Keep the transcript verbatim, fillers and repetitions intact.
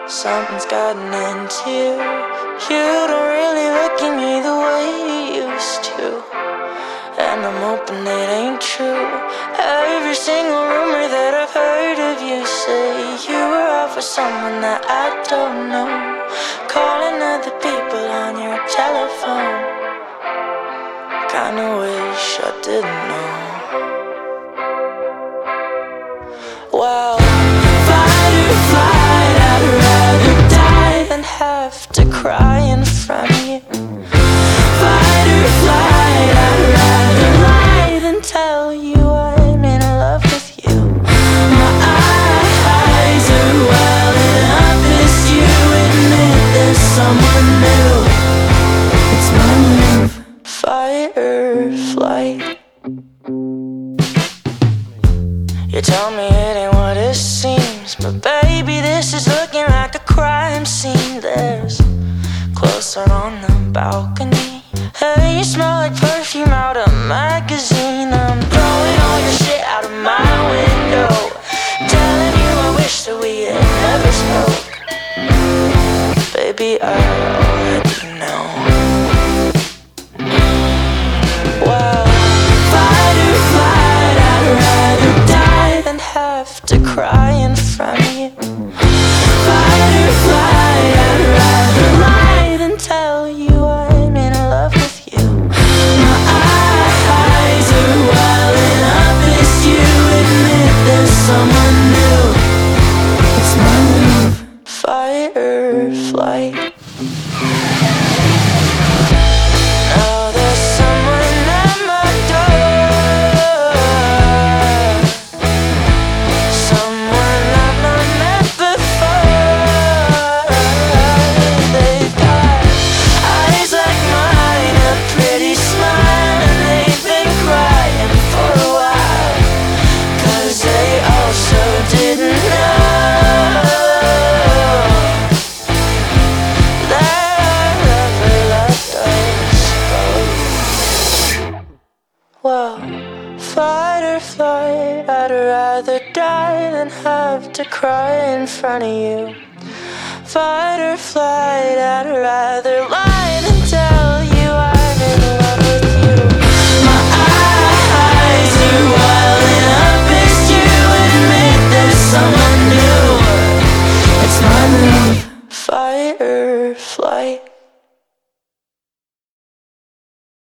Something's gotten into you. You don't really look at me the way you used to, and I'm hoping it ain't true. Every single rumor that I've heard of you say you were out for someone that I don't know, calling other people on your telephone. Kinda wish I didn't know. Well, fight or flight, I'd rather die than have to cry in front of you. Fight or flight, I'd rather lie than tell you I'm in love with you. My eyes are welling up as you admit there's someone new. It's my move, fight or flight. You tell me it ain't what it seems, but baby, this is looking like a crime scene. There's clothes out on the balcony. Hey, you smell like perfume out of a magazine. I'm throwing all your shit out of my window, telling you I wish that we had never spoke. Baby, I already know. Well, fight or flight, I'd rather die than have to cry in front of you. Fight or flight, I'd rather lie than tell you I'm in love with you. My eyes are welling up as you admit there's someone new. It's my move, fight or flight. Now there's someone at my door, someone I've not met before. They've got eyes like mine, a pretty smile, and they've been crying for a while, 'cause they also didn't know that our love will let us go. Well, fight or flight, I'd rather die than have to cry in front of you. Fight or flight, I'd rather lie than tell